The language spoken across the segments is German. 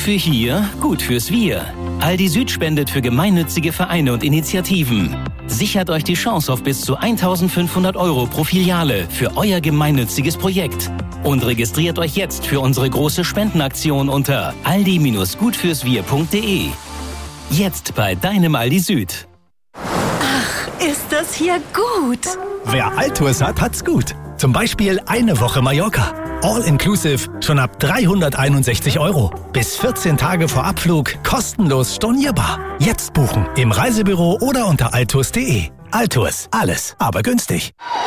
für hier, gut fürs Wir. Aldi Süd spendet für gemeinnützige Vereine und Initiativen. Sichert euch die Chance auf bis zu 1.500 € pro Filiale für euer gemeinnütziges Projekt. Und registriert euch jetzt für unsere große Spendenaktion unter aldi-gutfürswir.de. Jetzt bei deinem Aldi Süd. Ach, ist das hier gut! Wer Altours hat, hat's gut. Zum Beispiel eine Woche Mallorca. All-inclusive, schon ab 361 €. Bis 14 Tage vor Abflug, kostenlos stornierbar. Jetzt buchen, im Reisebüro oder unter altours.de. Altours, alles, aber günstig.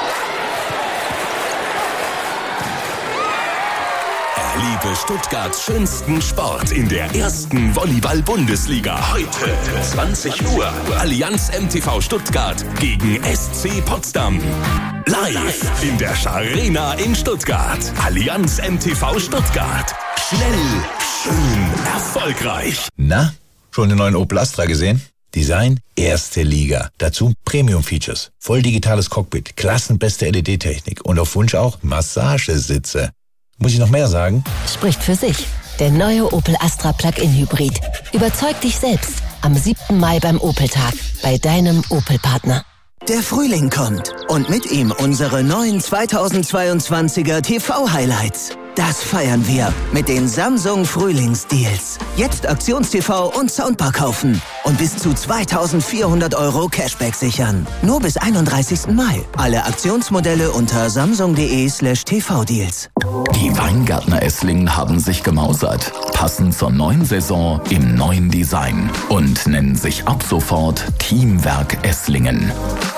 Erlebe Stuttgarts schönsten Sport in der ersten Volleyball-Bundesliga. Heute, 20 Uhr, Allianz MTV Stuttgart gegen SC Potsdam. Live in der Scharena in Stuttgart. Allianz MTV Stuttgart. Schnell, schön, erfolgreich. Na, schon den neuen Opel Astra gesehen? Design, erste Liga. Dazu Premium-Features. Voll digitales Cockpit, klassenbeste LED-Technik und auf Wunsch auch Massagesitze. Muss ich noch mehr sagen? Spricht für sich. Der neue Opel Astra Plug-in Hybrid. Überzeug dich selbst. Am 7. Mai beim Opel-Tag. Bei deinem Opel-Partner. Der Frühling kommt und mit ihm unsere neuen 2022er TV-Highlights. Das feiern wir mit den Samsung Frühlingsdeals. Jetzt Aktions-TV und Soundbar kaufen und bis zu 2.400 € Cashback sichern. Nur bis 31. Mai. Alle Aktionsmodelle unter samsung.de/tv-Deals. Die Weingärtner Esslingen haben sich gemausert. Passend zur neuen Saison im neuen Design. Und nennen sich ab sofort Teamwerk Esslingen.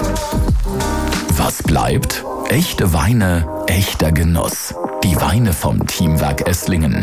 Was bleibt? Echte Weine, echter Genuss. Die Weine vom Teamwerk Esslingen.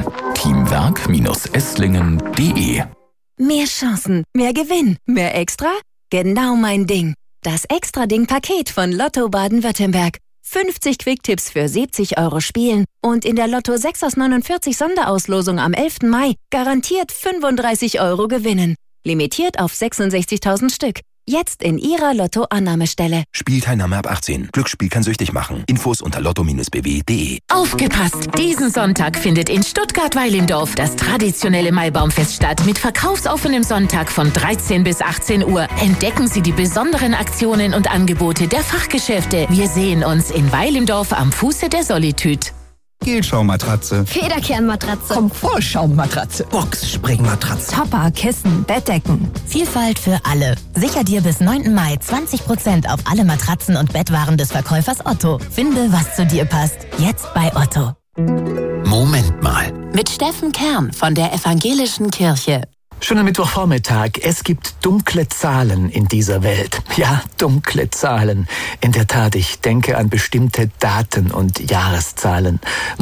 Teamwerk-esslingen.de. Mehr Chancen, mehr Gewinn, mehr Extra? Genau mein Ding. Das Extra-Ding-Paket von Lotto Baden-Württemberg. 50 Quicktipps für 70 € spielen und in der Lotto 6 aus 49 Sonderauslosung am 11. Mai garantiert 35 € gewinnen. Limitiert auf 66.000 Stück. Jetzt in Ihrer Lotto-Annahmestelle. Spielteilnahme ab 18. Glücksspiel kann süchtig machen. Infos unter lotto-bw.de. Aufgepasst! Diesen Sonntag findet in Stuttgart-Weil im Dorf das traditionelle Maibaumfest statt mit verkaufsoffenem Sonntag von 13 bis 18 Uhr. Entdecken Sie die besonderen Aktionen und Angebote der Fachgeschäfte. Wir sehen uns in Weil im Dorf am Fuße der Solitude. Gelschaummatratze, Federkernmatratze, Komfortschaummatratze, Boxspringmatratze, Topper, Kissen, Bettdecken. Vielfalt für alle. Sicher dir bis 9. Mai 20% auf alle Matratzen und Bettwaren des Verkäufers Otto. Finde, was zu dir passt. Jetzt bei Otto. Moment mal. Mit Steffen Kern von der Evangelischen Kirche. Schönen Mittwochvormittag. Es gibt dunkle Zahlen in dieser Welt. Ja, dunkle Zahlen. In der Tat, ich denke an bestimmte Daten und Jahreszahlen.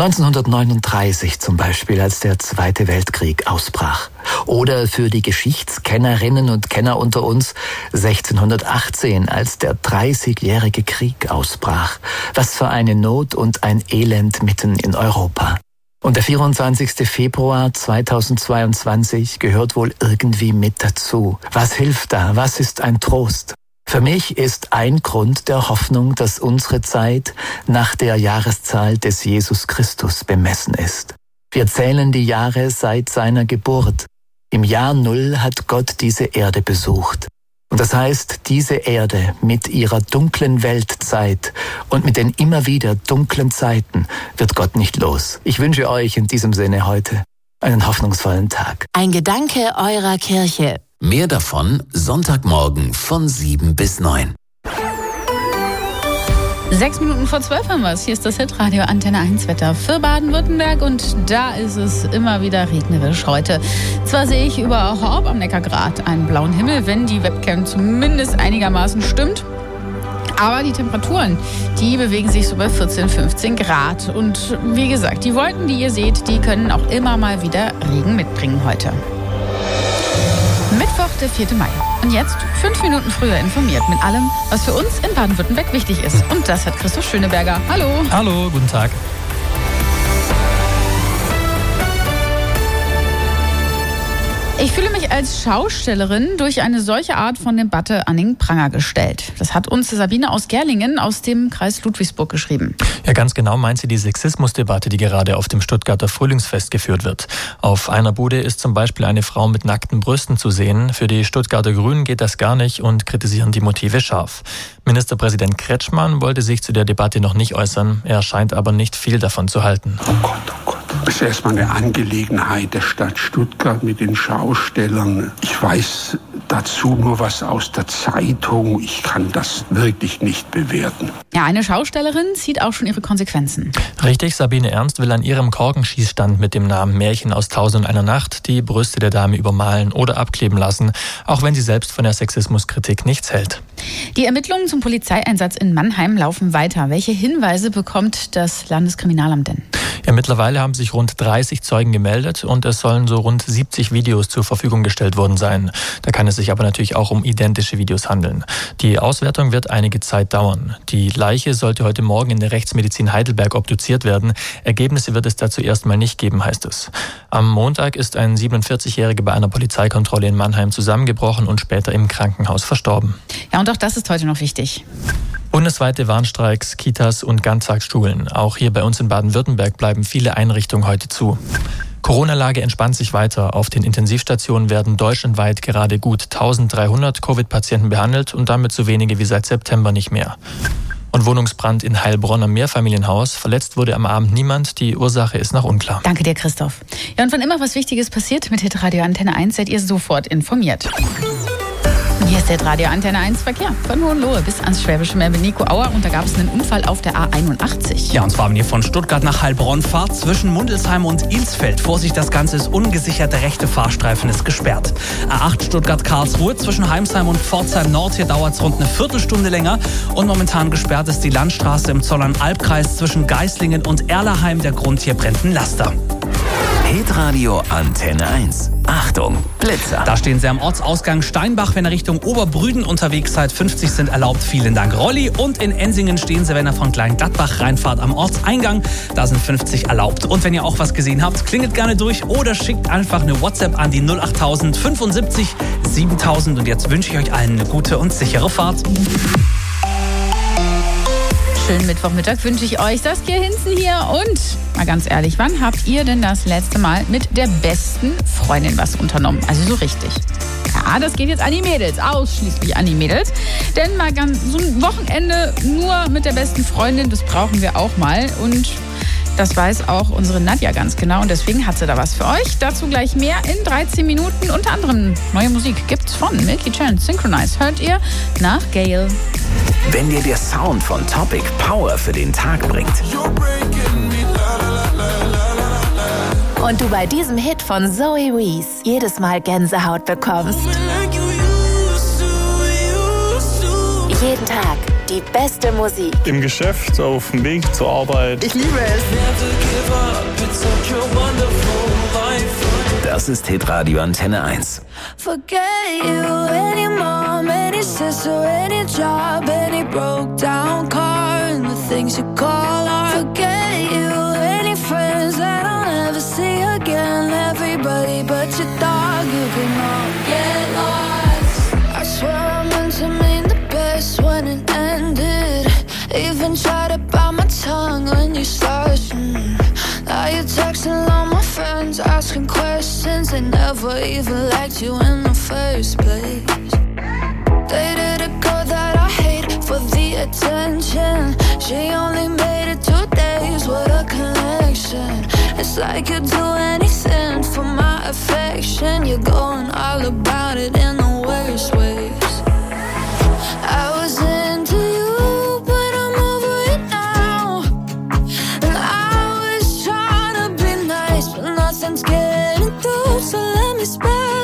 1939 zum Beispiel, als der Zweite Weltkrieg ausbrach. Oder für die Geschichtskennerinnen und Kenner unter uns 1618, als der 30-jährige Krieg ausbrach. Was für eine Not und ein Elend mitten in Europa. Und der 24. Februar 2022 gehört wohl irgendwie mit dazu. Was hilft da? Was ist ein Trost? Für mich ist ein Grund der Hoffnung, dass unsere Zeit nach der Jahreszahl des Jesus Christus bemessen ist. Wir zählen die Jahre seit seiner Geburt. Im Jahr 0 hat Gott diese Erde besucht. Und das heißt, diese Erde mit ihrer dunklen Weltzeit und mit den immer wieder dunklen Zeiten wird Gott nicht los. Ich wünsche euch in diesem Sinne heute einen hoffnungsvollen Tag. Ein Gedanke eurer Kirche. Mehr davon Sonntagmorgen von 7 bis 9. 6 Minuten vor 12 haben wir es. Hier ist das Hitradio Antenne 1 Wetter für Baden-Württemberg und da ist es immer wieder regnerisch heute. Zwar sehe ich über Horb am Neckargrat einen blauen Himmel, wenn die Webcam zumindest einigermaßen stimmt. Aber die Temperaturen, die bewegen sich so bei 14, 15 Grad. Und wie gesagt, die Wolken, die ihr seht, die können auch immer mal wieder Regen mitbringen heute. Mittwoch, der 4. Mai. Und jetzt 5 Minuten früher informiert mit allem, was für uns in Baden-Württemberg wichtig ist. Und das hat Christoph Schöneberger. Hallo. Hallo, guten Tag. Ich fühle mich als Schaustellerin durch eine solche Art von Debatte an den Pranger gestellt. Das hat uns Sabine aus Gerlingen aus dem Kreis Ludwigsburg geschrieben. Ja, ganz genau meint sie die Sexismusdebatte, die gerade auf dem Stuttgarter Frühlingsfest geführt wird. Auf einer Bude ist zum Beispiel eine Frau mit nackten Brüsten zu sehen. Für die Stuttgarter Grünen geht das gar nicht und kritisieren die Motive scharf. Ministerpräsident Kretschmann wollte sich zu der Debatte noch nicht äußern. Er scheint aber nicht viel davon zu halten. Oh Gott. Das ist erstmal eine Angelegenheit der Stadt Stuttgart mit den Schaustellern. Ich weiß dazu nur was aus der Zeitung. Ich kann das wirklich nicht bewerten. Ja, eine Schaustellerin zieht auch schon ihre Konsequenzen. Richtig, Sabine Ernst will an ihrem Korkenschießstand mit dem Namen Märchen aus 1001 Nacht die Brüste der Dame übermalen oder abkleben lassen, auch wenn sie selbst von der Sexismuskritik nichts hält. Die Ermittlungen zum Polizeieinsatz in Mannheim laufen weiter. Welche Hinweise bekommt das Landeskriminalamt denn? Ja, mittlerweile haben sich rund 30 Zeugen gemeldet und es sollen so rund 70 Videos zur Verfügung gestellt worden sein. Da kann es sich aber natürlich auch um identische Videos handeln. Die Auswertung wird einige Zeit dauern. Die Leiche sollte heute Morgen in der Rechtsmedizin Heidelberg obduziert werden. Ergebnisse wird es dazu erstmal nicht geben, heißt es. Am Montag ist ein 47-Jähriger bei einer Polizeikontrolle in Mannheim zusammengebrochen und später im Krankenhaus verstorben. Ja, und auch das ist heute noch wichtig. Bundesweite Warnstreiks, Kitas und Ganztagsschulen. Auch hier bei uns in Baden-Württemberg bleiben viele Einrichtungen heute zu. Corona-Lage entspannt sich weiter. Auf den Intensivstationen werden deutschlandweit gerade gut 1300 Covid-Patienten behandelt und damit so wenige wie seit September nicht mehr. Und Wohnungsbrand in Heilbronn am Mehrfamilienhaus. Verletzt wurde am Abend niemand. Die Ursache ist noch unklar. Danke dir, Christoph. Ja, und wann immer was Wichtiges passiert mit Hitradio Antenne 1, seid ihr sofort informiert. Hier ist der Radio Antenne 1 Verkehr von Hohenlohe bis ans Schwäbische Meer mit Nico Auer und da gab es einen Unfall auf der A81. Ja, und zwar wenn ihr von Stuttgart nach Heilbronn fahrt, zwischen Mundelsheim und Ilsfeld. Vorsicht, das Ganze ist ungesichert, der rechte Fahrstreifen ist gesperrt. A8 Stuttgart-Karlsruhe zwischen Heimsheim und Pforzheim Nord, hier dauert es rund eine Viertelstunde länger und momentan gesperrt ist die Landstraße im Zollern-Albkreis zwischen Geislingen und Erlaheim. Der Grund, hier brennt ein Laster. Hitradio Antenne 1. Achtung, Blitzer. Da stehen Sie am Ortsausgang Steinbach, wenn ihr Richtung Oberbrüden unterwegs seid. 50 sind erlaubt, vielen Dank. Rolli. Und in Ensingen stehen Sie, wenn ihr von Kleingladbach reinfahrt, am Ortseingang. Da sind 50 erlaubt. Und wenn ihr auch was gesehen habt, klingelt gerne durch oder schickt einfach eine WhatsApp an die 08000 75 7000. Und jetzt wünsche ich euch allen eine gute und sichere Fahrt. Schönen Mittwochmittag wünsche ich euch. Saskia Hinzen hier und mal ganz ehrlich, wann habt ihr denn das letzte Mal mit der besten Freundin was unternommen? Also so richtig. Ja, das geht jetzt an die Mädels, ausschließlich an die Mädels. Denn mal ganz so ein Wochenende nur mit der besten Freundin, das brauchen wir auch mal. Und das weiß auch unsere Nadja ganz genau und deswegen hat sie da was für euch. Dazu gleich mehr in 13 Minuten. Unter anderem neue Musik gibt's von Milky Chance. Synchronize hört ihr nach Gail. Wenn dir der Sound von Topic Power für den Tag bringt. Und du bei diesem Hit von Zoe Wees jedes Mal Gänsehaut bekommst. Jeden Tag die beste Musik. Im Geschäft, auf dem Weg zur Arbeit. Ich liebe es. Das ist Hitradio Antenne 1. Forget you, any mom, any sister, any job, any broke down car, and the things you call art. Forget you, any friends that I'll never see again. Everybody but your dog, you can all get lost. I swear I meant to mean the best when it ended. Even tried to bite my tongue when you started. Now you're texting all my friends, asking questions. They never even liked you in the first place. Dated a girl that I hate for the attention. She only made it 2 days, what a connection. It's like you'd do anything for my affection. You're going all about it in the worst ways. I was into you, but I'm over it now. And I was trying to be nice, but nothing's getting through, so let me spell